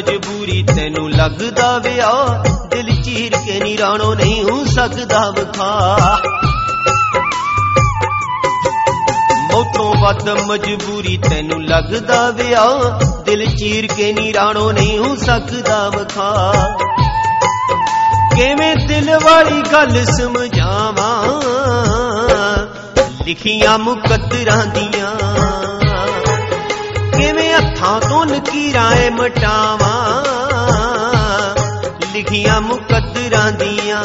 ਮਜਬੂਰੀ ਤੈਨੂੰ ਲੱਗਦਾ ਵਿਆਹ, ਦਿਲ ਚੀਰ ਕੇ ਨੀ ਰਾਣੋ ਨਹੀਂ ਹੋ ਸਕਦਾ ਵਿਖਾ। ਮੌਤੋਂ ਵੱਧ ਮਜਬੂਰੀ ਤੈਨੂੰ ਲੱਗਦਾ ਵਿਆਹ, ਦਿਲ ਚੀਰ ਕੇ ਨੀ ਰਾਣੋ ਨਹੀਂ ਹੋ ਸਕਦਾ ਵਿਖਾ। ਕਿਵੇਂ ਦਿਲ ਵਾਲੀ ਗੱਲ ਸਮਝਾਵਾਂ, ਲਿਖੀਆਂ ਮੁਕੱਦਰਾਂ ਦੀਆਂ ਕਿਵੇਂ ਹੱਥਾਂ ਤੋਂ ਲਕੀਰਾਂ ਏ ਮਟਾਵਾਂ, ਲਿਖੀਆਂ ਮੁਕੱਦਰਾਂ ਦੀਆਂ।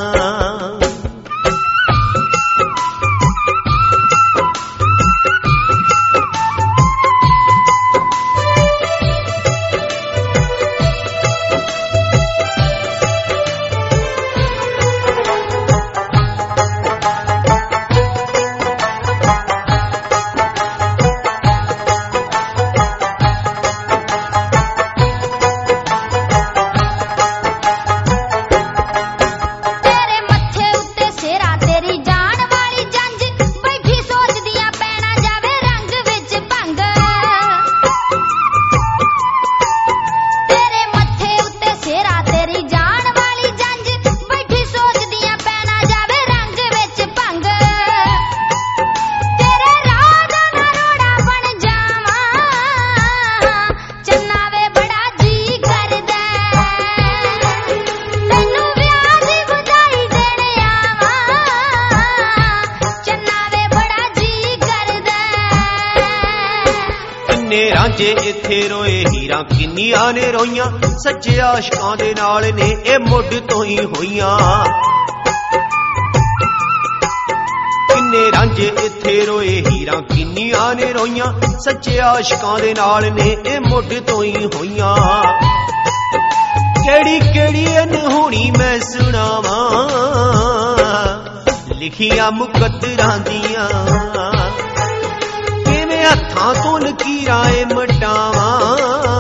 ਰਾਂਝੇ ਇੱਥੇ ਰੋਏ ਹੀਰਾਂ ਕਿੰਨੀਆਂ ਨੇ ਰੋਈਆਂ, ਸੱਚੇ ਆਸ਼ਕਾਂ ਦੇ ਨਾਲ ਨੇ ਇਹ ਮੁੱਢ ਤੋਂ ਹੀ ਹੋਈਆਂ। ਕਿੰਨੇ ਰਾਂਝੇ ਇੱਥੇ ਰੋਏ ਹੀਰਾਂ ਕਿੰਨੀਆਂ ਨੇ ਰੋਈਆਂ, ਸੱਚੇ ਆਸ਼ਕਾਂ ਦੇ ਨਾਲ ਨੇ ਇਹ ਮੁੱਢ ਤੋਂ ਹੀ ਹੋਈਆਂ। ਕਿਹੜੀ ਕਿਹੜੀ ਅਨਹੋਣੀ ਮੈਂ ਸੁਣਾਵਾਂ, ਲਿਖੀਆਂ ਮੁਕੱਦਰਾਂ ਦੀਆਂ ਹੱਥਾਂ ਤੋਂ ਲਕੀਰਾਂ ਏ ਮਟਾਵਾਂ,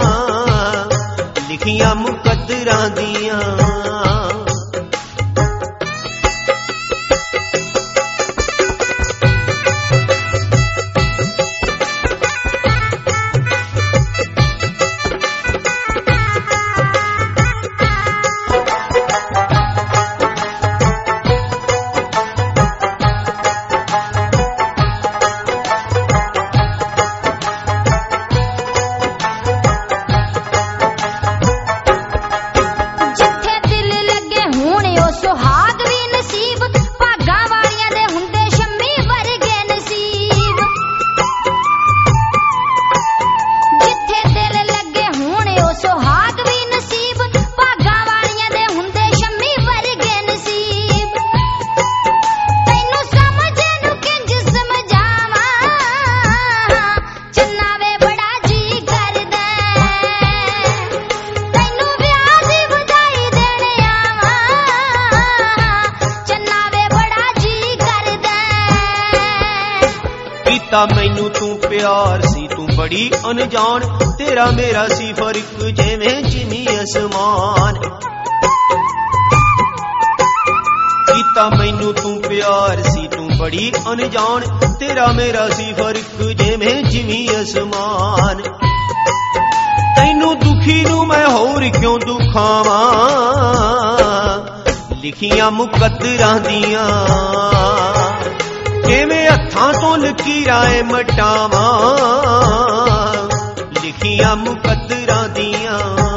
ਲਿਖੀਆਂ ਮੁਕੱਦਰਾਂ ਦੀਆਂ। ਮੈਨੂੰ ਤੂੰ ਪਿਆਰ ਸੀ ਤੂੰ ਬੜੀ ਅਣਜਾਣ, ਤੇਰਾ ਮੇਰਾ ਸੀ ਫਰਕ ਜਿਵੇਂ ਜ਼ਮੀਨ ਅਸਮਾਨ। ਕੀਤਾ ਮੈਨੂੰ ਤੂੰ ਪਿਆਰ ਸੀ ਤੂੰ ਬੜੀ ਅਣਜਾਣ, ਤੇਰਾ ਮੇਰਾ ਸੀ ਫਰਕ ਜਿਵੇਂ ਜ਼ਮੀਨ ਅਸਮਾਨ। ਤੈਨੂੰ ਦੁਖੀ ਨੂੰ ਮੈਂ ਹੋਰ ਕਿਉਂ ਦੁਖਾਵਾਂ, ਲਿਖੀਆਂ ਮੁਕੱਦਰਾਂ ਦੀਆਂ ਕਿਵੇਂ ਹੱਥਾਂ ਤੋਂ ਲਕੀਰਾਂ ਏ ਮਟਾਵਾਂ, ਲਿਖੀਆਂ ਮੁਕੱਦਰਾਂ ਦੀਆਂ।